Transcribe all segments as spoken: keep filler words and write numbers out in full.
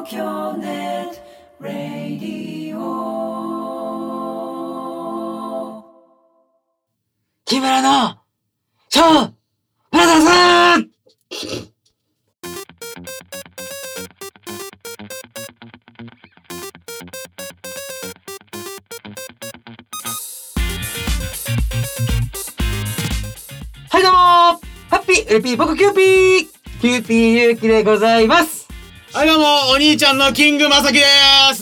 東京ネットラディオ木村のショープラザーズ。はいどうもー、ハッピーエルピー僕キューピーキューピーゆうきでございます。 はいどうも、お兄ちゃんのキングまさきです。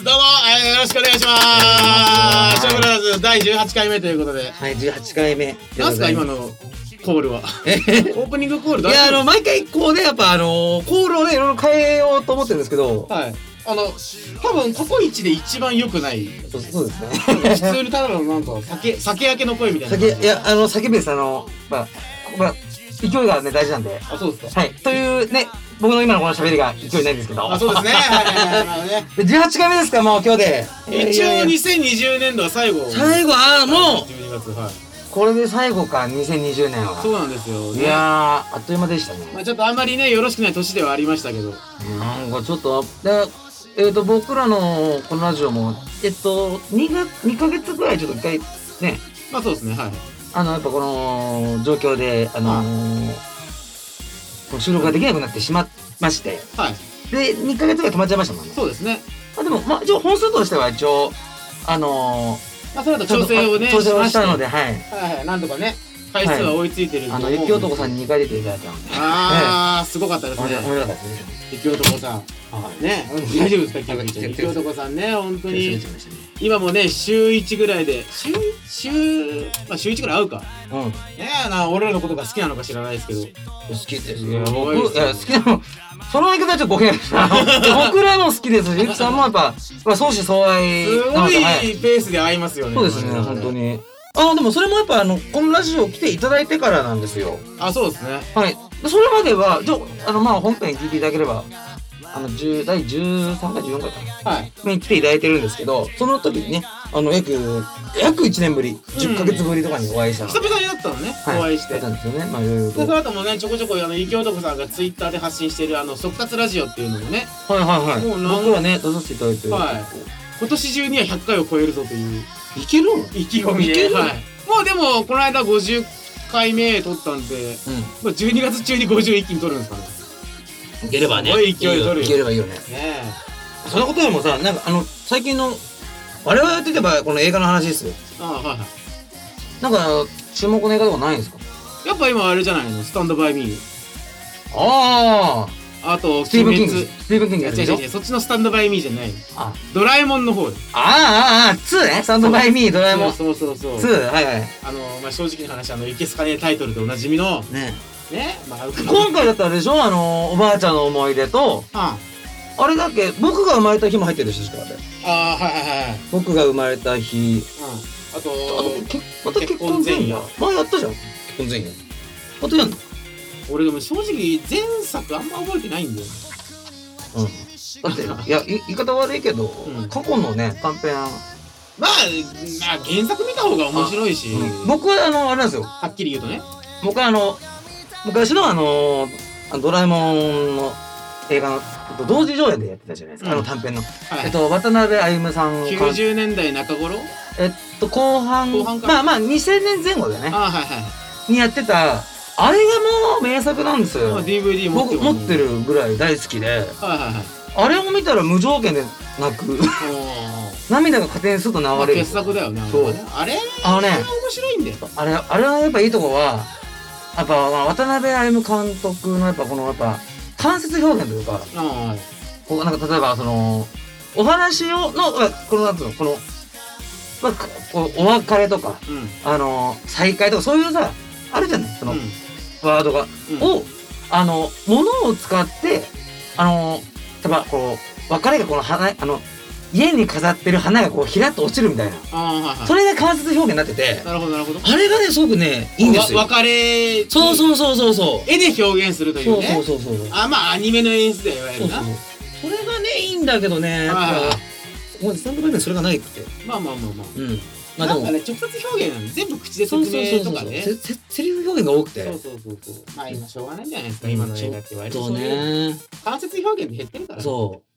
どうも、えー、よろしくお願いしまーす。ショーブラザーズだいじゅうはちかいめということで。 はい、じゅうはちかいめ。 なんすか今のコールは。オープニングコールだ。 いや、あの、毎回こうね、やっぱあのー、コールをね、いろいろ変えようと思ってるんですけど。 はい。あの、多分過去一で一番良くない。 そう、そうですね。 普通にただのなんか、酒、酒焼けの声みたいな。 酒、いや、あの、叫ぶです。あの、まあ、まあ、勢いがね、大事なんで。 あ、そうですか。 はい。というね、僕の今のこの喋りが勢いないんですけど。 あ、そうですね。はいはいはいはい。 じゅうはちかいめですか、もう今日で。 一応にせんにじゅうねんどは最後。 最後、ああ、もうじゅうにがつ、はい。 これで最後か、にせんにじゅうねんは。 そうなんですよ。 いやー、あっという間でしたね。 まあちょっとあんまりね、よろしくない年ではありましたけど。 なんかちょっと、で、えっと、僕らのこのラジオも、えっと、2が、にかげつぐらいちょっと一回、ね、 まあそうですね、はい。 あの、やっぱこの状況で、あのー、この収録ができなくなってしまいまして、 はい。 で、にかげつぐらい止まっちゃいましたもんね。 そうですね。 まあでも、まあ一応本数としては一応、あのー、 まあその後調整をね、 調整をしたので、 しはい。 ましてはいはい、なんとかね、回数は追いついてるとあの、 思うんです雪男さんににかい出ていただいたので。 あー、すごかったです面白ね。 面白かったですね。 雪男さん。 はいね、大丈夫ですか、 なんか来て雪男さんね、本当に。 手滑っちゃいましたね。 今もね、週いちぐらいで、週、週、まあ週いちぐらい会うか。 うん。 ねえな、俺らのことが好きなのか知らないですけど。 好きですいやよ。僕、 すごいですよいや、好きなの、その言い方はちょっと語弊です。あの僕らも好きですし、ゆきさんもやっぱ、まあ、相思相愛すごいなので、はいペースで会いますよね。 そうですね、本当。に。あ、でもそれもやっぱ、あの、このラジオ来ていただいてからなんですよ。 あ、そうですね。 はい。でそれまでは、じゃあの、まあ、本編聞いていただければ、あの、じゅうだいじゅうさんかい、じゅうよんかいかな。 はい。 に来ていただいてるんですけど、その時にね、あの、約、約いちねんぶり、じゅっかげつぶりとかにお会いしたので。 久々になったのね、 はいお会いして。 だったんですよね。まあ、いろいろで、 と。 その後もね、ちょこちょこ、あの、雪男さんがツイッターで発信してる、あの、速達ラジオっていうのもね、 はいはいはい。 もうなん僕はね、出させていただいて。 はい今年中にはひゃっかいを超えるぞといういけるの意気込みで、 いけるのはい。もうでも、この間ごじゅっかいめ撮ったんで、 うん。 まあ、じゅうにがつ中にごじゅう一気に撮るんですかね。 いければね。 すごい勢いで撮るよいければいいよね。 ねそんなことよりもさ、なんかあの、最近の、我々やっててばこの映画の話ですよ。 え。ああ、はいはい。 なんか、注目の映画とかないんですか？ やっぱ今あれじゃないの、スタンドバイミー。 ああと、 あ、スティーブン・キング。 鬼スティーブン・キングやつでしょ滅違う違う違う、そっちのスタンドバイミーじゃない。 あドラえもんの方で。 ああ、ああ、ツーね。スタンドバイミー、ドラえもん。ツそうそうそうー、 そう。 はいはい。 あの、まあ、正直な話、あの、いけすかねえタイトルでおなじみの、 ね。 ね、まあ、 今回だったらあれでしょ、あの、おばあちゃんの思い出と、 ああれだっけ、僕が生まれた日も入ってるし、確かあれ。 あ、はいはいはいはい。 僕が生まれた日。 うん。あと、 あと、けまた結婚前夜。前やったじゃん。結婚前夜。またやんの？ 俺でも正直前作あんま覚えてないんだよ。 うん。だって、いや、い言い方悪いけど、 うん過去のね、短編、 まあ、まあ、原作見た方が面白いし、 うん僕はあの、あれなんですよ。 はっきり言うとね。 僕はあの、昔のあの、あのドラえもんの映画の、えっと同時上映でやってたじゃないですか、 うんあの短編の。 はいえっと、渡辺歩さんきゅうじゅうねんだいなか頃えっと、後半、 後半かまあまあ、にせんねんぜん後だよね。 ああ、はいはい。 にやってた、あれがもう名作なんですよ。 まあ、ディーブイディー 持ってる。 僕持ってるぐらい大好きで、 はいはいはい。 あれを見たら無条件で泣く。涙が勝手にすっと流まあ、 れる。 傑作だよね。 そうあれあのねあれ面白いんだよ。 あれ、あれはやっぱいいとこは、やっぱ渡辺歩監督のやっぱこのやっぱ間接表現というか、 あこうなんか例えばその、お話を、の、このなんつうの、この、まあ、こうお別れとか、 あ、うん。 あの、再会とかそういうさ、あるじゃないその、 うんワードが。 うんを、あの、物を使って、あの、例えばこう、別れがこの花、あの、家に飾ってる花がこう、ひらっと落ちるみたいな。 ああ、はいはい。 それが間接表現になってて、 なるほどなるほど。 あれがね、すごくね、いいんですよ。 わ別れ、 そうそうそうそうそう。 絵で表現するというね。 そうそうそうそう。 あ、まあ、アニメの演出だよ、いわゆるな。 そうそうそう。それがね、いいんだけどね、やっはいはいはいぱ、もうスタンドバイミーそれがないくて。 まあまあまあまあ。 うん。まあでもなんか、ね、直接表現なの全部口でそう説そうそうそう明とかね。 せせセリフ表現が多くて。 そうそうそうそう。まあ今しょうがないんじゃないですか、今の映画って言われて。 そうそういうね。 間接表現で減ってるからね。 そう。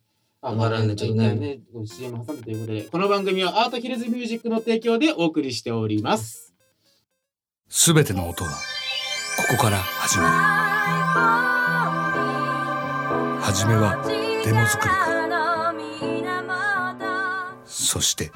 わからんね、ちょっとね。 ね、シーエム 挟むということで、この番組はアートヒルズミュージックの提供でお送りしております。 すべての音はここから始まる。はじめはデモ作りか、そして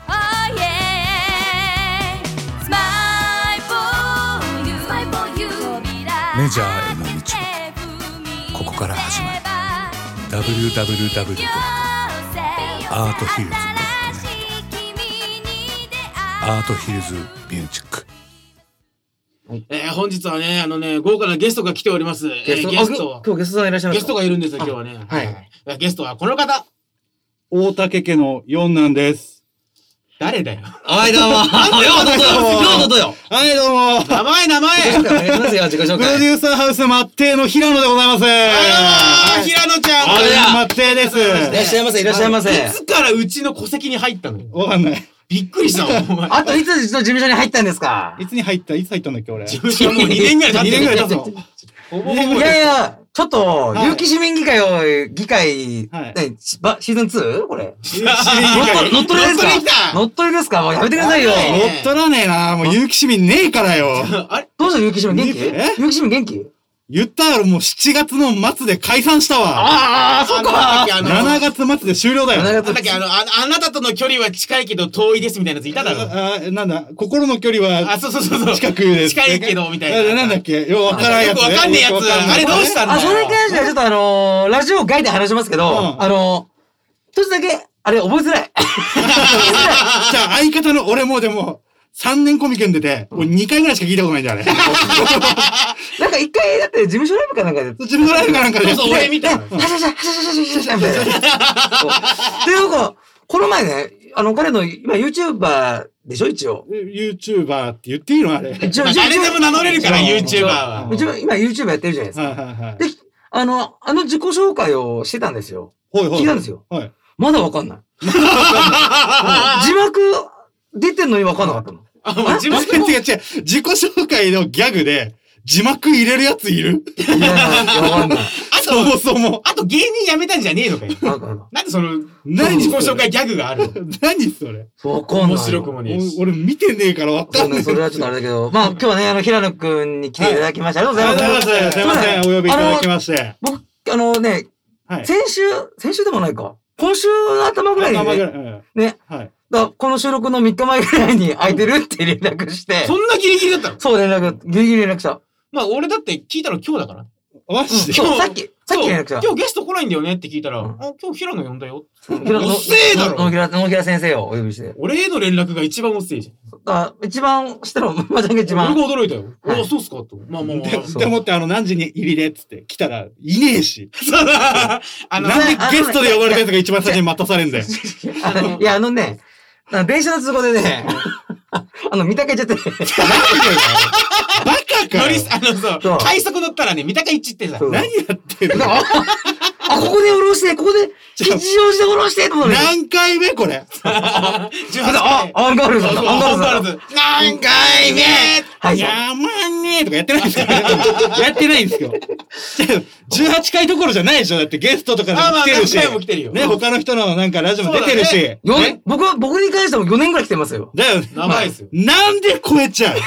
メジャーへの道もここから始まる。 ダブリューダブリューダブリュー ドットアートヒルズ ドットネット アートヒルズミュージック。 えー、本日はね、あのね、豪華なゲストが来ております。 ゲスト、 えー、ゲスト今日ゲストさんいらっしゃいます。 ゲストがいるんですよ、今日はね。 はいはい。ゲストはこの方。 大竹家の四男です。 誰だよ。 はい、どうも。ようどうぞよ。ようどうぞよ。 はい、どうも。 名前、名前。 お願いしますよ、自己紹プロ介。 デューサーハウスマッテイの平野でございます。 あー、平野ちゃん。 あれだマッテイです。 いらっしゃいませ、いらっしゃいませ。 いつからうちの戸籍に入ったのよ。 わかんない。 びっくりしたわ、お前。 あといつうちの事務所に入ったんですか？ いつに入ったいつ入ったんだっけ、俺。 事務所もうにねんぐらい経ってる。 にねんぐらい経つの。 ほぼほぼいやいや、ちょっと、 はい有機市民議会を、議会、 はいねしばシーズン ツー？ これ。 市民乗っ取り、乗っ取りです乗っ取り来か？ た乗っ取りですか？もうやめてくださいよ。 あれ乗っ取らねえな。もう有機市民ねえからよ。 あれどうした有機市民元気？ え有機市民元気？ 言ったやろ、もうしちがつの末で解散したわ。 ああ、そっか。 あのしちがつ末で終了だよ。 しちがつなんだっけ、あの、ああなたとの距離は近いけど遠いですみたいなやついただろ。 ああなんだ、心の距離はあ、そうそうそうそう。 近くです。 近いけど、みたいな。 なんだっけ、ようわからんやつね。 よくわかんねえやつよくわかんないあれどうしたんだあ、それに関してはちょっとあのー、ラジオ外で話しますけど、 うんあのー、一つだけ、あれ覚えづらい。 じゃあ相方の俺もでも、さんねんコミケに出て、もうにかいぐらいしか聞いたことないんだ、あれ。 なんか一回だって事務所ライブかなんかで。 自分のライブかなんかで。 そうそう、俺見たの。 はしゃしゃ、はしゃしゃしゃしゃしゃみたいな。そうで、なんか、この前ね、あの、彼の、今 YouTuber でしょ、一応。 YouTuber って言っていいのあれ。 一応、一応誰でも名乗れるから、 うん YouTuber は。 一応今 YouTuber やってるじゃないですか。 はいはいはい。 で、あの、あの自己紹介をしてたんですよ。 ほいほい。 聞いたんですよ。 はい。 まだわかんない。字幕出てんのにわかんなかったの。 あ、もう自分違う違う違う。自己紹介のギャグで、字幕入れるやついるいや、わかんない。 そもそも。 あと芸人辞めたんじゃねえのかよ。 なんかなんでその、 何自己紹介ギャグがあるの何それわかんない。 面白くもねえし。 お俺見てねえからわかそうんね、 ない。 それはちょっとあれだけど、まあ今日はね、あの、平野くんに来ていただきまして、ありがとうございます。 ありがとうございます。すいません、お呼びいただきまして。 僕、あのね、 はい。 先週、先週でもないか。今週の頭ぐらいにね、 頭ぐらいうんね、 はい。 だからこの収録のみっかまえぐらいに空いてるって連絡して、 そんなギリギリだったのそう連絡、ギリギリ連絡した。 まあ俺だって聞いたの今日だから。 マジで今日、さっき、さっき連絡した。 今日ゲスト来ないんだよねって聞いたら、 うんあ、今日平野呼んだよ。 平野おっせえだろ野平、野平先生をお呼びして。 俺への連絡が一番おっせえじゃん。 あ一番、しての、まちゃんが一俺が番。 驚いたよ。 はいあ、そうっすかと。まあまあまあ。 ででもってあの何時に入りでっつって来たらいねえし。 そうだ。あの、 なんでゲストで呼ばれたやつが一番最初に待たされんだよ。 あのいや、あのね、あの電車の都合でね、あの、見たけちゃって。 バカかよ乗り、あの、そうそう、 快速乗ったらね、三鷹一ってさ、 そう何やってんのあ、あ、ここで降ろして、ここで、吉祥寺で降ろして、と思って。 何回目これじゅうはちあ、アンガールズだ、 そうそうアンガールズだ。 アンガールズ何回目はい。 やまんねえとかやってないんですかやってないんですよ。じゅうはちかいどころじゃないでしょだってゲストとかであ、まあ、 も来てるし。 何回も来てるよ。 ね、他の人のなんかラジオも出てるし。 よね僕は、僕に関してもよねんぐらい来てますよ。 だよね。 長いですよ。 なんで超えちゃう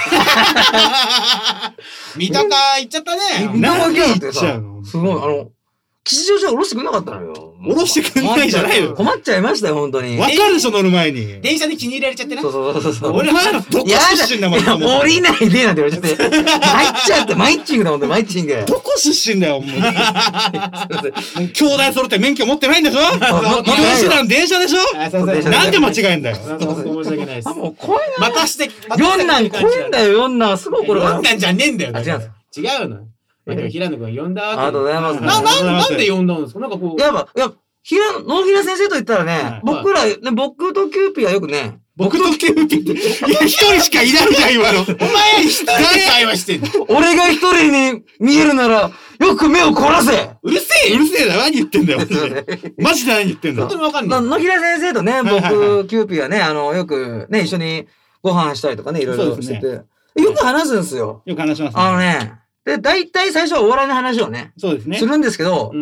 三鷹行っちゃったね。 見た目だってなんで行っちゃさうの、 すごい、あの、吉祥寺は降ろしてくれなかったのよ。 降ろしてくんないじゃないの困っちゃいましたよ、本当に。 わかるでしょ乗る前に。 電車で気に入られちゃってねそ。うそうそうそう。 俺はどこ出身だもん。 いや、降りないでなんて言われちゃって。参っちゃって、マイッチングだもんね、マイッチング。 どこ出身だよ、もう。もう兄弟揃って免許持ってないんでしょ移動手段電車でしょあ、すいません。 なんで間違えんだよ。 なんか本当申し訳ないですあ、。もう怖いな。 またして、 四男怖いんだよ、四男。すぐ怒るから。 四男じゃねえんだよ。 あ違うんです違うの。まあでも平野くん呼んだわけ。 ありがとうございます。 な、な、なんで呼んだんですかなんかこう。 やっぱ、いや、平野、野平先生と言ったらね、 はい僕ら、ね、僕とキューピーはよくね、 僕とキューピーって。いや、一人しかいないじゃん、今の。 お前一人で会話してんの。 俺が一人に見えるなら、よく目を凝らせうるせえうよ。 るせえな、何言ってんだよ。マジで何言ってんだ本当にわかんなない。 野平先生とね、 はいはいは僕、キューピーはね、あの、よくね、一緒にご飯したりとかね、いろいろしてて、 そうよく話すんですよ。 よく話しますあのね、で、大体最初はお笑いの話をね、 そうですねす。るんですけどう、ん。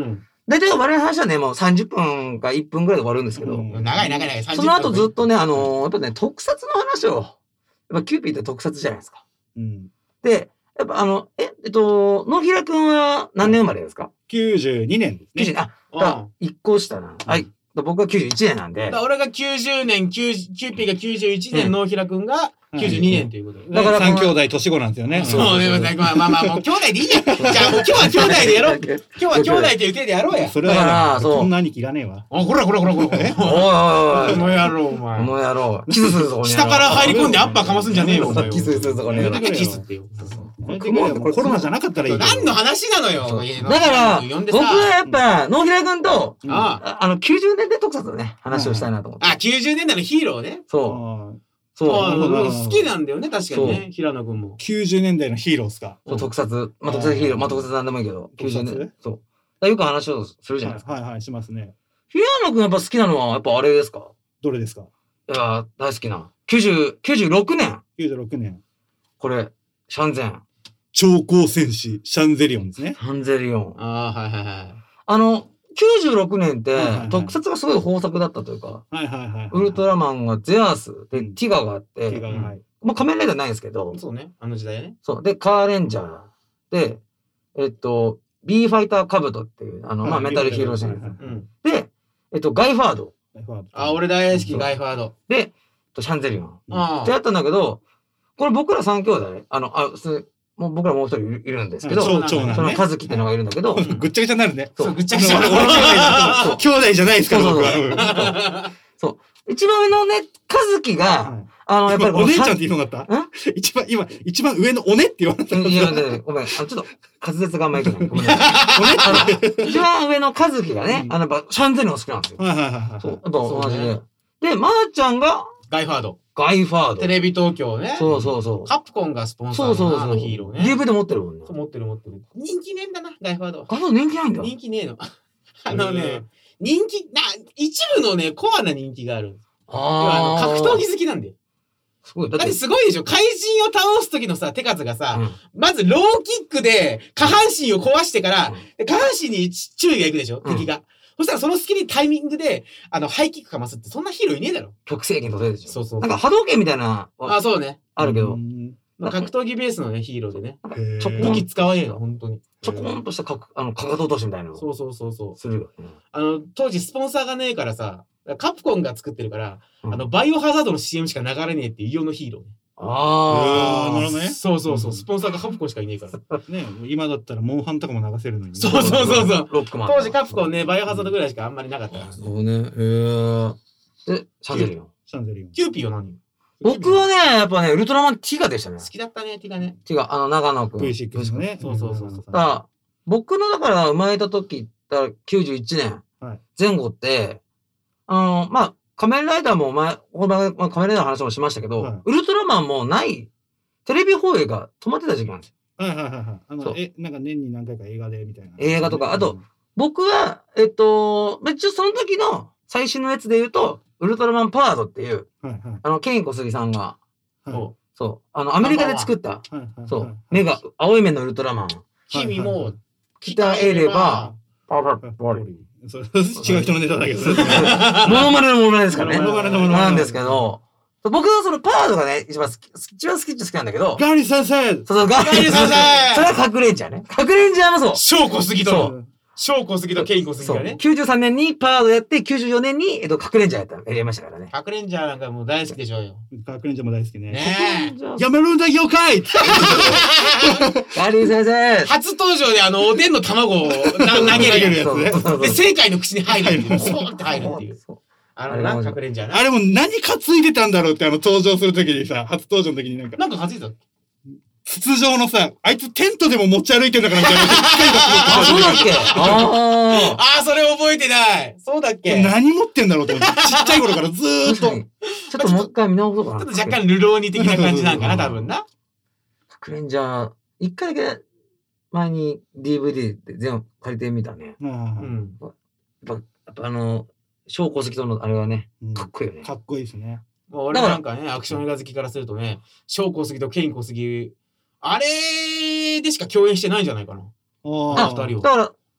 大体我々の話はね、もうさんじゅっぷんかいっぷんぐらいで終わるんですけど、 うん長い長い長い。 その後ずっとね、あのー、やっぱね、特撮の話を、やっぱキューピーって特撮じゃないですか。 うん。 で、やっぱあの、え、えっと、野平くんは何年生まれですか？ きゅうじゅうにねんですきゅうじゅう、 ね。 あ、だいっこ下な。はい。僕はきゅうじゅういちねんなんで。 だから俺がきゅうじゅうねん、キューキューピーがきゅうじゅういちねん、野平くんがきゅうじゅうにねんということで。 だから三兄弟年子なんですよね。 そうね、まあまあまあ、もう兄弟でいいや。じゃあもう今日は兄弟でやろう。今日は兄弟という手でやろうや。 それはだからそうそんな兄貴がねえわ。 あ、ほらほらほらほらほら。 おいおいおい。 この野郎、おこ前。 の野郎。キスするぞ、この野郎。 下から入り込んでアッパーかますんじゃねえよ、お前。 キスするぞ、この野郎。 なんでキスってよ。 コロナじゃなかったらいいけど。 何の話なのよ。 だから、 呼んで僕はさ。 やっぱ、野平くんと、 あああの、きゅうじゅうねんだい特撮のね、話をしたいなと思って。 あ、きゅうじゅうねんだいのヒーローね。 そう。 あそう。 あそう好きなんだよね、確かにね、平野くんも。 きゅうじゅうねんだいのヒーローっすか。 そう特撮。まあ、特撮ヒーロー。まあ、特撮なんでもいいけど。きゅうじゅうねん。そう。だからよく話をするじゃないですか。 はいはい、しますね。 平野くんやっぱ好きなのは、やっぱあれですか？ どれですか？ いや、大好きな。きゅうじゅう、きゅうじゅうろくねん。 きゅうじゅうろくねん。 これ、シャンゼン。 超高戦士、シャンゼリオンですね。 シャンゼリオン。 ああ、はいはいはい。 あの、きゅうじゅうろくねんってはいはいは、い特撮がすごい豊作だったというか、 はいはいはい。 ウルトラマンがゼアス、で、 うんティガがあって、 手がはい。 まあ仮面ライダーないんですけど、 そうね、あの時代ね。 そう。で、カーレンジャー。で、えっと、B ファイターカブトっていう、あの、まあメタルヒーローシリーズ。 はいはいはいうん。 で、えっと、ガイファード。 あ、俺大好き、 そうガイファード。 で、えっとシャンゼリオン。 あってやったんだけど、これ僕ら三兄弟、あの、あ、すもう僕らもう一人いるいるんですけど、 長長男そのね。 和樹っていうのがいるんだけど、 ぐっちゃぐちゃになるね。 そう、ぐっちゃぐちゃ。 俺俺兄弟じゃないですから、僕そうそうは。 そう。一番上のね、和樹が、あの、やっぱりこのお姉ちゃんって言うのかったん一番、今、一番上のおねって言われた。 いや、ね、ごめん。あの、ちょっと、滑舌があんまりいけない。ごめんなさい。あの、一番上の和樹がね、 うんあの、やっぱ、シャンゼリオン好きなんですよ。 はいはいはいはい。 そう。やっぱ同じそうで。で、まーちゃんが、 ガイファード。 ガイファードテ。レビ東京ね。 そうそうそう。 カプコンがスポンサーのあそうそうそう。 のヒーローね。 ディーブイディー 持ってるもんね。 そう持ってる持ってる。人気ねえんだな、ガイファード。 ガイファード人気ないんだ。 人気ねえの。あのね、人気、な、一部のね、コアな人気がある。要はあのあ格闘技好きなんで。 すごい。だってだって、すごいでしょ。怪人を倒す時のさ、手数がさ、 うんまずローキックで下半身を壊してから、で下半身に注意がいくでしょ、 うん敵が。そしたらその隙にタイミングで、あの、ハイキックかますって、そんなヒーローいねえだろ。 極性剣と出るでしょ。 そうそうそうなんか波動拳みたいな、 あ、そうね。 あるけど、 うんまあ格闘技ベースのね、ヒーローでね。 へーちょこん武器使わねえの、本当に。 ちょこんとしたかく、あの、かかと落としみたいなのをそうそうそうそう。 するよね。 あの、当時スポンサーがねえからさ、カプコンが作ってるから、 うんあの、バイオハザードの シーエム しか流れねえっていう異様のヒーローね。 ああ。 なるほどね。 そうそうそう、スポンサーがカプコンしかいねえから。 ね、今だったらモンハンとかも流せるのに。 そうそうそうそう。 ロックマン。 当時カプコンね、バイオハザードぐらいしかあんまりなかったから。 そうね。へえ。で、シャンゼリオン。 シャンゼリオン。 キューピーは何僕はね、やっぱね、ウルトラマンティガでしたね好。きだったね、ティガね。 ティガ、あの、長野くん。 ブイシックス のね。 そうそうそうそうだから、僕のだから生まれた時だからきゅうじゅういちねんはい前後って、あの、まあ、仮面ライダーも前、この前まあ仮面ライダーの話もしましたけど、 はいウルトラマンもない、テレビ放映が止まってた時期なんですよ。 はいはいはいはい。あそうの、え、なんか年に何回か映画でみたいな。 映画とかあと、僕は、えっと、まあ一応その時の最新のやつで言うと、ウルトラマンパワードっていう、 はいはい。 あの、ケイン小杉さんが、 はいそそう、あの、アメリカで作った、 はいはいはい。 そう、目が、青い目のウルトラマン、 う。君も、 鍛えれば、パワーボディ。 そう違う人のネタだけど。 モノマネのモノマネですからね。 モノマネのモノマネなんですけど、僕はそのパワードがね、一番好き、一番好きっちゃ好きなんだけど、 ガリ先生そうそう、ガガリ先生それは隠れんじゃんね。隠れんじゃんもそう。 小小杉そと、小小杉とケイ小杉そう。 がね。 きゅうじゅうさんねんにパワードやって、きゅうじゅうよねんに、えっと、隠れんじゃんやった、やりましたからね。 カクレンジャーなんかもう大好きでしょうよ。 カークレンジャーも大好きね。 ねえ。 やめるんだ妖怪ガリー先生初登場であの、おでんの卵をな投げるや投げるやつねつ。 そうそうそうで、正解の口に入るっていう。そうって入るっていう。 そうあのな、カクレンジャーな。 あれも何担いでたんだろうってあの登場するときにさ、初登場の時になんか、 なんか担いだっけ筒状のさ、あいつテントでも持ち歩いてんだからみたいな。 あ、そうだっけあああ、それ覚えてない。そうだっけちょ何持ってんだろうと思って、ちっちゃい頃からずあ。 ーっと。 確かに。ちょっともう一回見直そうかな。 っと若干ルローニ的な感じなんかな、多分な。 隠れんじゃん、一回だけ前に ディーブイディー で全部借りてみたね。 うんうん。 やっぱ、やっぱあの、小小関とのあれはね、 うんかっこいいよね。 かっこいいですね。 もう俺なんかね、アクション映画好きからするとね、小小杉とケイン小杉、あれでしか共演してないんじゃないかな。 ああ二人をだから、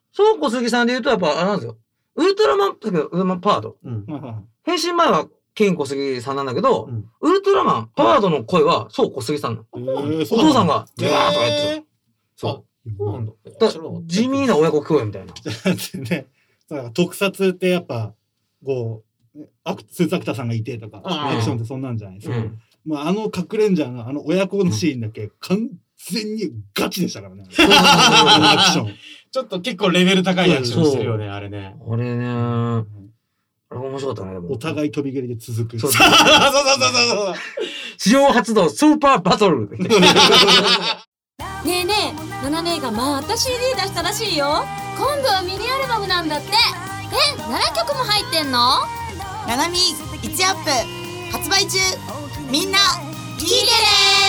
そう小杉さんで言うとやっぱあれなんですよ。ウルトラマン、ウルトラマンパワード。 うん。 はいはい変身前はケイン小杉さんなんだけど、 うんウルトラマンパワードの声はそう小杉さんなの。 えーお父さんが、 えギャーとかやってーる。そそうなんだ。 う。だ知らなかった地味な親子共演みたいな。 だってね、だから特撮ってやっぱ、こう、アクスーツアクターさんがいてとか、 あアクションってそんなんじゃないですか。 うん。 まあ、あの核レンジャーのあの親子のシーンだけ完全にガチでしたからね。 そうそうそうそうあのアクション。 ちょっと結構レベル高いアクションしてるよね、あれね。 俺ねー、あれ面白かったね、でも。 お互い飛び蹴りで続く。 そうそうそうそうそうそう。 史上初のスーパーバトル。 ねえねえ、ナナ姉がまた シーディー 出したらしいよ。今度はミニアルバムなんだって。え、ななきょくも入ってんの？ ナナミいちアップ発売中。みんな聞いてね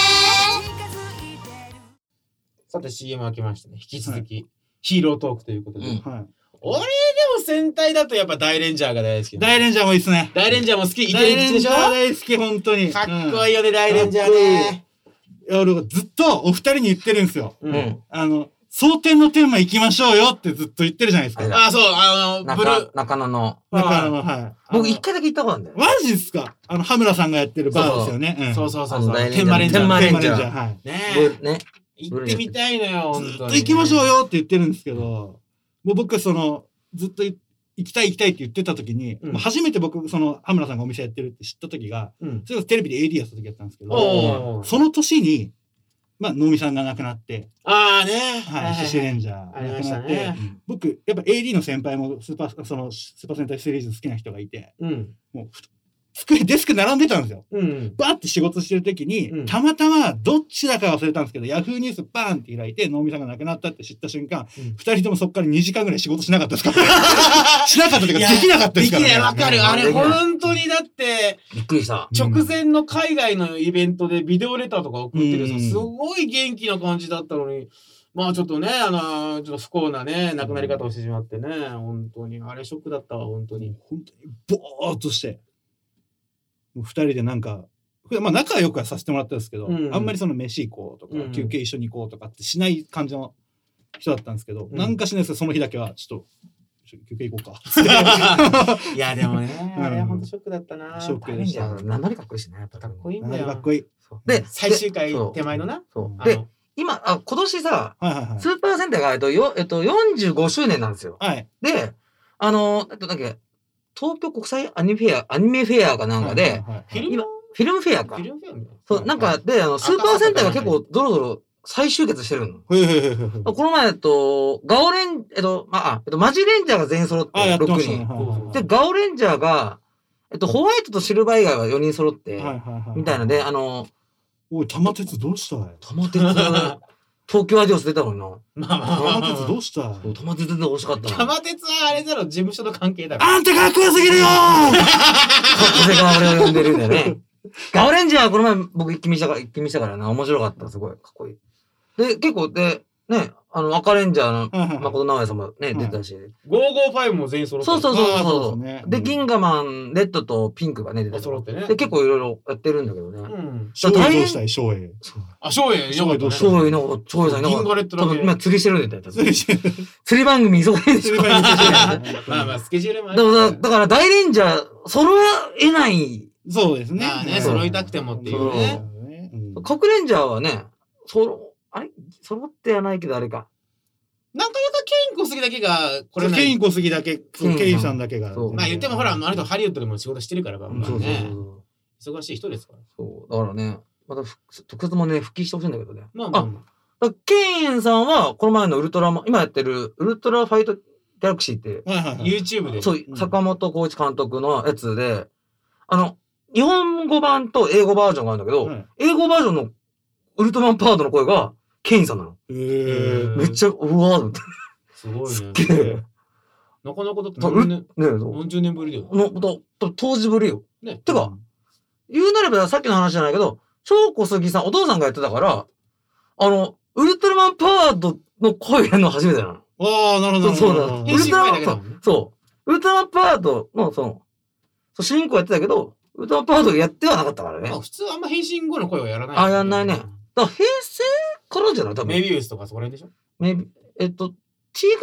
さて シーエム 開けましたね。引き続き、ヒーロートークということで。 うんはい。 俺でも戦隊だとやっぱ大レンジャーが大好き。 大レンジャーもいいっすね。 大レンジャーも好き。イケ大レンイケでしょジャー大好き、本当に。 かっうんこいいよね、大レンジャーね。 いや、俺ずっとお二人に言ってるんですよ。 う。 うんん。 あの、蒼天の天馬行きましょうよってずっと言ってるじゃないですか。 あれだあ、そう、あの、ブル中ー。 中野の。 中野の、はい。 僕一回だけ行ったことあるんだよ。 マジっすか？あの、羽村さんがやってるバーですよね。んそうそうそうそう。 あの大天馬レンジャー。 天馬レンジャー天馬はい。 ねね。 行ってみたいのよ、本ずっ当に。 と行きましょうよって言ってるんですけど、もう僕その、ずっとい行きたい行きたいって言ってた時に、 うんもう初めて僕、その、羽村さんがお店やってるって知った時が、 うん。 それこそテレビで エーディー やった時やったんですけど、 おー。 その年に、まあ、能見さんが亡くなって、 ああね。 はい、シシレンジャーありました亡くなって、 ね。 僕、やっぱ エーディー の先輩もスーパー、その、スーパー戦隊シリーズ好きな人がいて、 うん。 もう、ふ机、デスク並んでたんですよ。 うん。 バーって仕事してる時に、 うんたまたまどっちだか忘れたんですけど、ヤフーニュースバーンって開いて、能見さんが亡くなったって知った瞬間、 うん二、人ともそこからにじかんぐらい仕事しなかったですから、しなかったというか、できなかったですから、ね。 できない、わかる。あれ、 できない本当にだって、 びっくりした。 うん直前の海外のイベントでビデオレターとか送ってるさ、 うんすごい元気な感じだったのに、まあちょっとね、あの、ちょっと不幸なね、亡くなり方をしてしまってね、本当に。あれショックだったわ、本当に。 本当に、ぼーっとして、もう二人でなんか、まあ仲良くはさせてもらったんですけど、 うんあんまりその飯行こうとか、 うん休憩一緒に行こうとかってしない感じの人だったんですけど、 うんなんかしないですけど、その日だけは、ちょっと、ちょっと休憩行こうか。 いや、でもね、 うんあれは本当ショックだったな。 ショックでした大レンジャー、名乗りかっこいいしね、やっぱ。 かっこいいんだよ。 かっこいい。 で、 最終回そう手前のな。 そう。であの、 今、あ、今年さ、 はいはいはい。 スーパー戦隊が、えっと、よ、えっと、よんじゅうごしゅうねんなんですよ。 はい。 で、あの、えっと、なんだっけ、東京国際アニメフェア、アニメフェアかなんかで、 はいはいはいフィルム今フィルムフェアかフィ。ルムフェアみたいな。 そう、なんか、で、あの、スーパー戦隊が結構ドロドロ再集結してるの。 へいへいへいへいこの前、えっと、ガオレン、えっと、まあ、あえっと、マジレンジャーが全員揃って、 あ、やってまろくしたね。 にん。 はいはいはいで、ガオレンジャーが、えっと、ホワイトとシルバー以外はよにん揃って、 はいはいはいみたいなで、あの、 おい、玉鉄どうしたい？ 玉鉄、東京アディオス出たのにな。 まあまあまあ玉鉄どうしたい？ そう玉鉄で惜しかったな。 玉鉄はあれだろ、事務所の関係だろ。 あんたかっこよすぎるよ風が俺を呼んでるんだよね。ガオレンジャーはこの前僕一気見したから、一気見したからな、面白かった、すごい、かっこいい。で、結構、で、ね、あの、赤レンジャーの誠直哉さんもね、出てたし。 ごーごーごも全員揃ってる。 そうそうそうあーそうそうですねで、銀河マン、レッドとピンクがね、出てた。 揃ってね。 で、結構いろいろやってるんだけどね。 うん。 翔英どうしたい？翔英。 あ、翔英、よかったね。 翔そういうの、そういうの、 銀河レッドだけ多分今釣りしてるんだよ。多分釣釣り番組忙しいでしょ。 り番組まあまあ、スケジュールもあだから、 るだから大レンジャー、揃えない。 そうですね。 まあねうん揃いたくてもっていうねうん核レンジャーはね、そろ、あれ揃ってはないけどあれか。 なかなかケイン小杉だけが、これないこれケイン小杉だけ、 うんケインさんだけが。 そうまあ言ってもほら、あの人ハリウッドでも仕事してるから、まあそうそうね。 そう。 忙しい人ですから。 そう。だからね、またふ特撮もね、復帰してほしいんだけどね。 まあまあだからケインさんは、この前のウルトラマン、今やってるウルトラファイトギャラクシーって、 はいはいはい。 YouTube で。 そう、坂本浩一監督のやつで、あの、日本語版と英語バージョンがあるんだけど、 はい英語バージョンのウルトラマンパワードの声が、ケインさんなの。 へーめっちゃ、うわーと思って。 すごいすっね。 げえ。 なかなかだってそう何年、 ねえ、そう何十年ぶりだよ。 の、と、と、当時ぶりよ。 ね。 てか、言うなればさっきの話じゃないけど、超小杉さん、お父さんがやってたから、あの、ウルトラマンパワードの声やるの初めてなの。 ああ、なるほど。 そうだ。 なるほどウルトラマン変身前だけだもんねそう。ウルトラマンパワードの、その、そう、主人公やってたけど、ウルトラマンパワードやってはなかったからね。 まあ普通あんま変身後の声はやらない。 あやんないねだから平成からじゃない多分。 メビウスとかそこら辺でしょメビえっと、T が、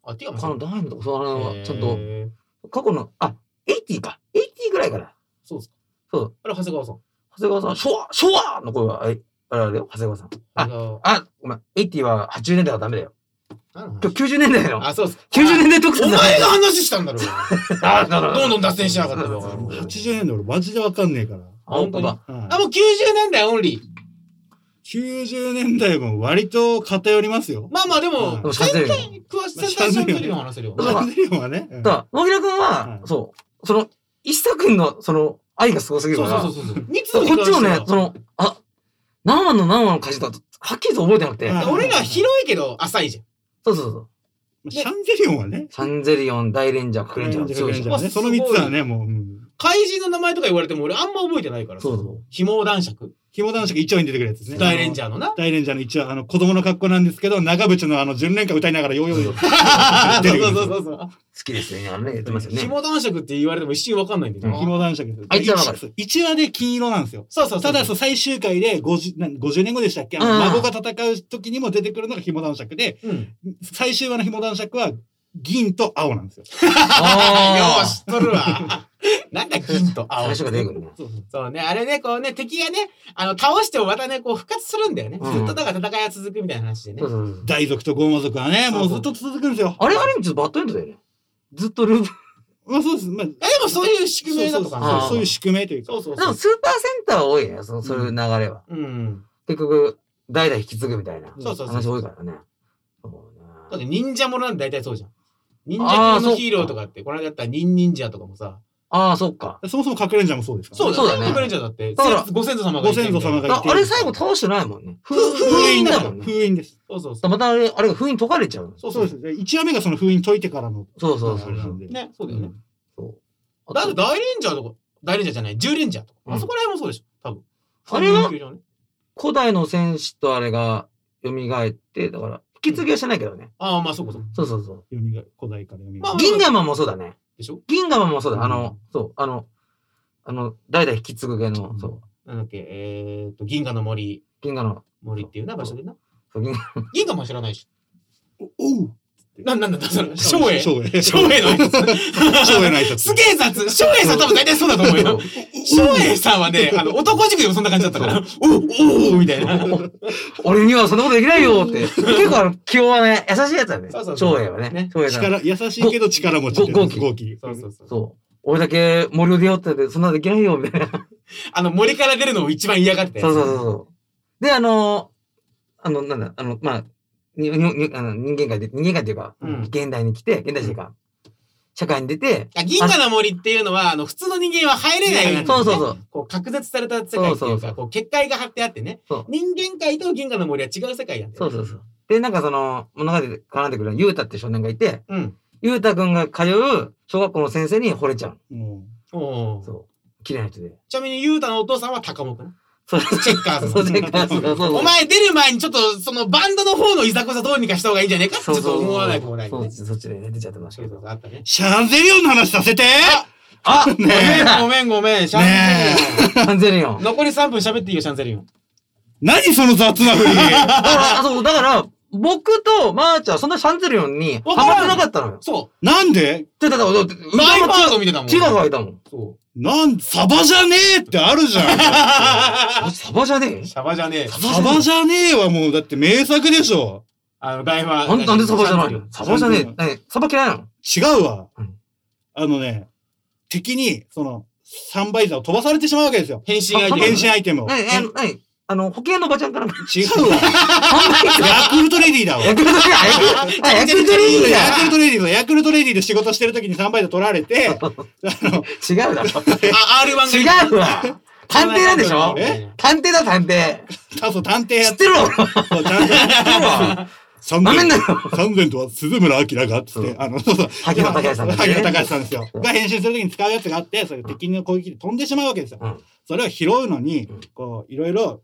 あ、ティガもあの、ダイヤモンドとか、そう、あの、ちゃんと、 へー過去の、あ、エイティか。エイティぐらいから。 そうですか。 そう。 あれ、長谷川さん。 長谷川さん、ショワショワの声は、あれ、あれあれよ、長谷川さん。あ、 あ、 あ、ごめん。エイティははちじゅうねんだいはダメだよ。 なんの話今日きゅうじゅうねんだいの。 あ、そうっす。 きゅうじゅうねんだい特お撮だ前が話したんだろ。 あ、だどんどん脱線しなかったよ。 はちじゅうねんだい俺マジでわかんねえから。 あ、本当だ。 はいあ、もうきゅうじゅうねんだいオンリー。 きゅうじゅうねんだいも割と偏りますよ。 まあまあでも、 でもシャンゼリオン。 詳しさシャンゼリオン話せるよ。 だからシャンゼリオンはね。うんだから、野平くんはは、いそう、その、一作の、その、愛がすごすぎるそうから、 そうそうそう。三つそうこっちもね、 のその、あ、何話の何話の歌詞だと、はっきりと覚えてなくて。 はい俺ら広いけど浅いじゃん。 そうそうそう。 シャンゼリオンはね。 シャンゼリオン、大レンジャー、隠れんジャー、強いじゃん。 ねそのみっつはね、もう、うん。 怪人の名前とか言われても俺あんま覚えてないから。 そうそう。 紐男爵紐男爵一話に出てくるやつですね。 大レンジャー。 ャーのな。 大レンジャーの一話、あの、子供の格好なんですけど、長渕のあの、純恋歌歌いながらヨーヨーヨー。出てくるそうそうそうそう。 好きですよね。あのね、言ってますよね。 紐男爵って言われても一瞬わかんないんだよな。 紐男爵です。 あいつはわかるいちわで金色なんですよ。 そうそうそう。 ただ、そう最終回でごじゅう、なごじゅうねんごでしたっけあのうん孫が戦う時にも出てくるのが紐男爵で、 うん。 最終話の紐男爵は銀と青なんですよ。 よあーし、知っとるわ。なんだ、銀と青。 最初が出てくるね。 そうそうそうね、あれね、こうね、敵がね、あの、倒してもまたね、こう、復活するんだよね。 うんずっとだから戦いは続くみたいな話でねそう。そうそう。 大族とゴーマ族はね、もうずそうそうっと続くんですよ。 あれあれちょっとバッドエンドだよね。ずっとループ。 まあそうです。まあ、 え、でもそういう宿命だとかそうそうあーそうそういう宿命というか。 そうそうそう。 でもスーパーセンターは多いね。そのそういう流れは。 うん。 結局、代々引き継ぐみたいなそうそうそう話多いからね。そうだっねて忍者ものなんて大体そうじゃん。忍あー者級のヒーローとかって、この間やったら忍忍者とかもさ。 ああ、そっか。 そもそも隠れんじゃんもそうですからそうそうだね隠れんじゃだって、 だからご先祖様がいてご先祖様がいてああれ最後倒してないもんね。封封印だから。 印だもんね。 封印です。 そうそうそう。 またあれ、あれが封印解かれちゃうの。 そうそうです。いちわめがその封印解いてからの。 そうそうそうあれなんでね、そうだよね。 そう。 だって大レンジャーとか、大レンジャーじゃない、十レンジャーとか。 うんあそこら辺もそうでしょ、多分。 あれは三級上ね古代の戦士とあれが蘇って、だから、引き継ぎはしてないけどね。 ああ、まあそうかそうか。 そうそうそう。 読みが、古代から読みまあが。 銀河マンもそうだね。 でしょ銀河マンもそうだ。あうのん、 そう、あの、あの、代々引き継ぐ系の、そう。 なんだっけ、えーっと、銀河の森、 銀河の、 森っていうな、場所でな。 そう銀河銀河も知らないし。 おうなんなんだ、その、昭栄。 昭栄。 昭栄の挨拶。 昭栄の挨拶。 すげえ雑。翔英さん多分大体そうだと思うよ。翔英さんはね、あの、男塾でもそんな感じだったから、おおおみたいな。 俺にはそんなことできないよって。結構あの、気弱ね、優しいやつだね。 そうそうそう長英はねね。 長英さん。 力、優しいけど力持ちってやつ。 ご豪気豪気。 そうそうそう。 そう。俺だけ森を出ようってて、そんなのできないよ、みたいな。 あの、森から出るのを一番嫌がってたやつ。 そうそうそうそう。で、あの、あの、なんだ、あの、まあ、にににあの人間界で、人間界っていうか、 うん現代に来て、現代っていうか、社会に出て、 あ銀河の森っていうのは、あの、普通の人間は入れないようになってるねそうそうそう。 こう、隔絶された世界っていうか、 そうそうそうこう、結界が張ってあってねそう。 人間界と銀河の森は違う世界なんだよ。 そうそうそう。で、なんかその、物語で絡んでくるユータって少年がいて、 うん。 ユータくんが通う小学校の先生に惚れちゃう。 うんおーそう。綺麗な人で。 ちなみに、ユータのお父さんは高木な。 そうチェッカーズのそう、チェッカーズのそうそう。 お前出る前にちょっと、そのバンドの方のいざこざどうにかした方がいいんじゃねえかってちょっと思わないともないね。 そうそうそっちでね、出ちゃってましたそうけど。 そうあったね。 シャンゼリオンの話させてあごめんごめんごめん、シャンゼリシャンゼリオン。 オン。残りさんぷん喋っていいよ、シャンゼリオン。 何その雑な振りだから、あそう、だから、僕とマーチはそんなシャンゼリオンにハマってなかったのよ。 そなんでだだだだって、 う。マイパート見てたもん。 ティガがいたもん。 そなん、サバじゃねえってあるじゃん。 う。 サバじゃねえシャバじゃねえ。 サバじゃねえはもうだって名作でしょ。 あの、大ファなんなんでサバじゃないのシャンゼリオンサバじゃねえ。何サバ嫌いなの違うわうん。 あのね、敵に、その、サンバイザーを飛ばされてしまうわけですよ。 変身アイテム。 変身アイテムを。 何何何あの、保険のおばちゃんから。 違うわ。ヤクルトレディだわ。 ヤクルトレディあ、ヤクルトレディヤクルだトレディだ。ヤクルトレディで仕事してる時にサンバイザー取られて、あの、 違うだろ。 あ、アールワン が違うわ。探偵なんでしょえ探偵だ、探偵。 あそう探偵やっ知ってろそう探偵三なめんな千よ。 三千とは鈴村明が、つって、 そうあの、そうそう。 萩野隆さんだね萩野隆さんですよ。 そうが変身するときに使うやつがあって、それ敵の攻撃で飛んでしまうわけですよ。 うんそれを拾うのにうん、 こう、いろいろ、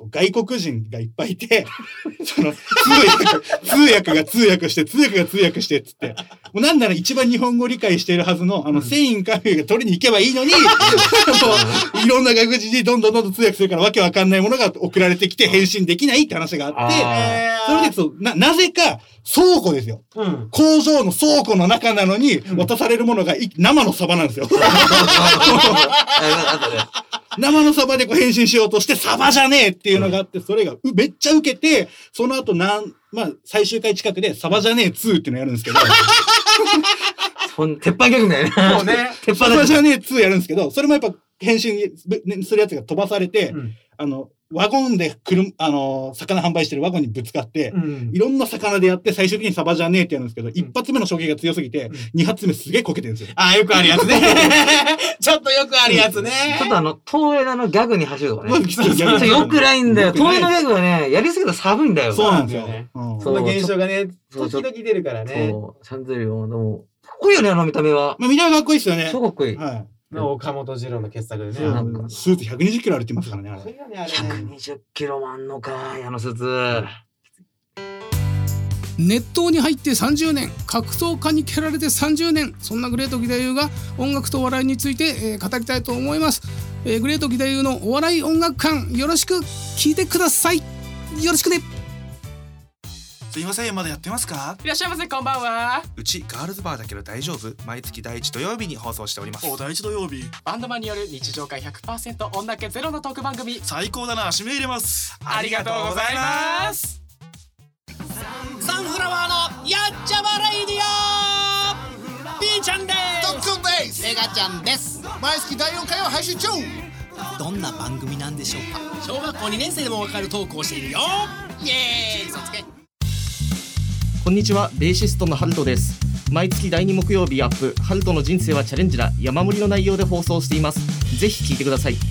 こう外国人がいっぱいいてその通訳通訳が通訳して通訳が通訳してっつってもうなんなら一番日本語理解しているはずのあのセインカフェが取りに行けばいいのにもういろんな外国人にどんどんどんどん通訳するからわけわかんないものが送られてきて返信できないって話があってそれでそう な, なぜか倉庫ですよ、うん、工場の倉庫の中なのに渡されるものが生のサバなんですよ生のサバでこう返信しようとしてサバじゃねえっていうのがあってそれがめっちゃウケてその後なんまあ最終回近くでサバじゃねえツーっていうのやるんですけど鉄板ギャグだよね。 そうね。鉄板サバじゃねえツーやるんですけどそれもやっぱ返信するやつが飛ばされて、うん、あのワゴンでくるあの魚販売してるワゴンにぶつかって、うん、いろんな魚でやって最終的にサバじゃねえってやるんですけど、うん、一発目の衝撃が強すぎて、うん、二発目すげえこけてるんですよ。 ああよくあるやつね。ちょっとよくあるやつね。 ちょっとあの東映のギャグに走るとかね。よくないんだよ。東映のギャグはねやりすぎると寒いんだよ。 そうなんですよね。 うん、その現象がね時々出るからね。 そうシャンゼリオンでもかっこいいよねあの見た目は。 まあ見た目かっこいいですよね。 超かっこいい。 はい。 の岡本次郎の傑作でね。 なんかスーツひゃくにじゅっキロあるって言いますからね。あれひゃくにじゅっキロもあんのかあのスーツ。 熱湯に入ってさんじゅうねん、格闘家に蹴られてさんじゅうねん、そんなグレート義太夫が音楽と笑いについて、えー、語りたいと思います、えー、グレート義太夫のお笑い音楽館よろしく聞いてください。よろしくね。 すいませんまだやってますか？ いらっしゃいませこんばんは。 うちガールズバーだけど大丈夫？毎月第一土曜日に放送しております。 お第一土曜日バンドマンによる日常会 ひゃくパーセント 女気ゼロのトーク番組。 最高だな指名入れます。 ありがとうございます。サンフラワーのやっちゃまレイディオ B ちゃんです。 ドックンです。 メガちゃんです。 毎月だいよんかいを配信中。 どんな番組なんでしょうか。小学校にねん生でもわかるトークをしているよ。イエーイそつけ。 こんにちは、ベーシストのハルトです。毎月だいに木曜日アップ、ハルトの人生はチャレンジだ、山盛りの内容で放送しています。ぜひ聞いてください。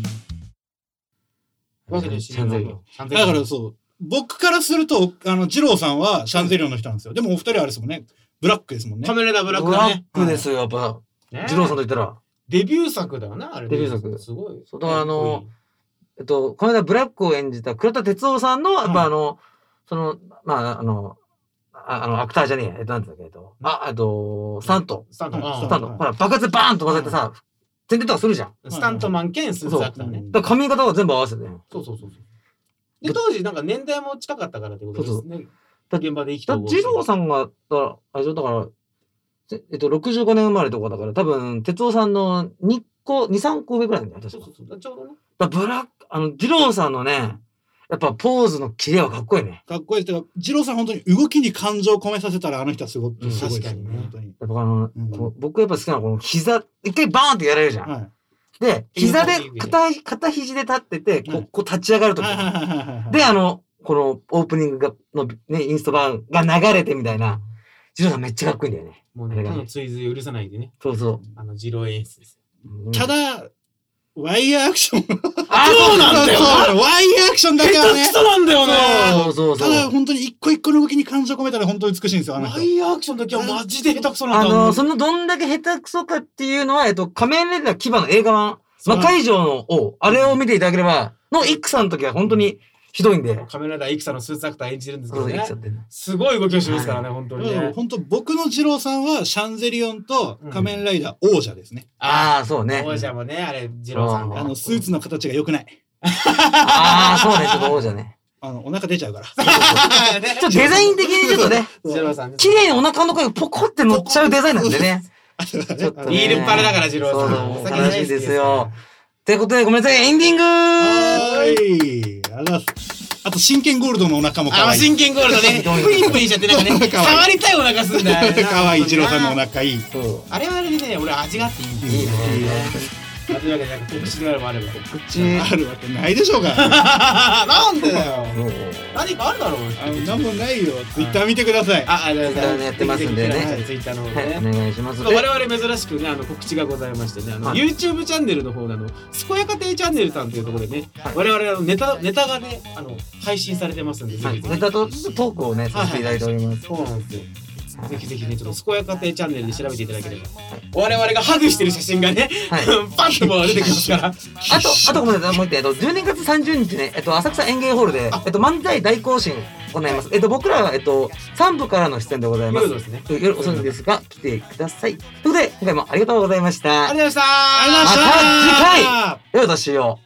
わけでシャンゼリオン。 だからそう、僕からすると、あの、二郎さんはシャンゼリオンの人なんですよ。でもお二人はあれですもんね、ブラックですもんね。 カメラだブラックだね。 ブラックですよ、やっぱ。二郎さんと言ったら。 デビュー作だよな、あれ。 デビュー作。 すごい。 そう、だからあの、えっと、この間ブラックを演じた倉田哲夫さんの、やっぱあの、その、まあ、あの、あ, あの、アクターじゃねえや。えっと、なんて言うんだっけど。あ、あと、スタント。 スタント。 スタント。ほら、爆発でバーンと忘れてさ、全然とかするじゃん。 スタントマン兼スーツアクターね。 だから髪型は全部合わせてね。 そうそうそう。で、当時なんか年代も近かったからってことですね。現場で生きた。 二郎さんが、あれだから、えっと、ろくじゅうごねん生まれとかだから、多分、哲夫さんのにこ、に、さんこ上くらいなんだよ。 そうそうそう。ちょうどね。 だブラック、あの、二郎さんのね、やっぱポーズのキレはかっこいいね。 かっこいいです。二郎さん本当に動きに感情を込めさせたらあの人はすごく、うん、すごいですよね。本当に。 やっぱあの、うん、僕やっぱ好きなのはこの膝、一回バーンってやられるじゃん。はい、で、膝で、片、片肘で立ってて、こう、こう立ち上がるとき。で、あの、このオープニングが、のね、インストバーンが流れてみたいな。二郎さんめっちゃかっこいいんだよね。 もうね、他の追随を許さないでね。 そうそう。 あの、二郎演出です。 ただ、ワイヤーアクション。 あ、そうなんだよな。 ワイヤーアクションだからね。 下手くそなんだよね。 そうそうそう。 ただ本当に一個一個の動きに感情込めたら本当に美しいんですよ。あの人。 ワイヤーアクションだけはマジで下手くそなんだ。 あの、そのどんだけ下手くそかっていうのは、えっと、仮面ライダー牙の映画版、魔界城の王、あれを見ていただければ、のイクサの時は本当にひどいんで。 仮面ライダーイクサのスーツアクター演じるんですけどね。すごい動きをしますからね、本当にね。 本当僕の二郎さんはシャンゼリオンと仮面ライダー王者ですね。 ああ、そうね。 王者もね、あれ、二郎さん。 あの、スーツの形が良くない。 ああ、そうね、ちょっと王者ね。 あの、お腹出ちゃうから。 ちょっとデザイン的にちょっとね、綺麗にお腹の声がポコって乗っちゃうデザインなんでね。 ビールっ腹だから、二郎さん。 悲しいですよ。ということで、ごめんなさい、エンディングはーい。ありがとうございます。あと、真剣ゴールドのお腹も可愛い。 あ、真剣ゴールドね。プリンプリンしちゃってなんかね、触りたいお腹すんだよ。 可愛い、二郎さんのお腹いい。 あれはあれでね、俺味があっていいんですよ。いいね。というわけで、なんか告知があればあれば。 告知あるわけないでしょうか。 なんでだよ。何かあるだろう。 あの、なんもないよ。ツイッター見てください。 あ、ありがとうございます。 やってますんでね。 ツイッターの方でね。お願いします。 我々珍しくね、あの告知がございましてね、あの YouTube チャンネルの方であの健やか亭チャンネルさんというところでね、我々のネタネタがね、あの配信されてますんで、 ネタとトークをねさせていただいております。 そうなんですよ。 ぜひぜひね、ちょっと健やか亭チャンネルで調べていただければ、我々がハグしてる写真がね、パッともう出てきますから。 あと、あとごめんなさい、もう一点、えっと、じゅうにがつさんじゅうにちね、えっと、浅草園芸ホールで、えっと、漫才大行進行います。えっと、僕らは、えっと、さん部からの出演でございます。 夜ですね。 夜遅いんですが、来てください。ということで、今回もありがとうございました。 ありがとうございました。 ありがとうございました。 また次回、良いお年を。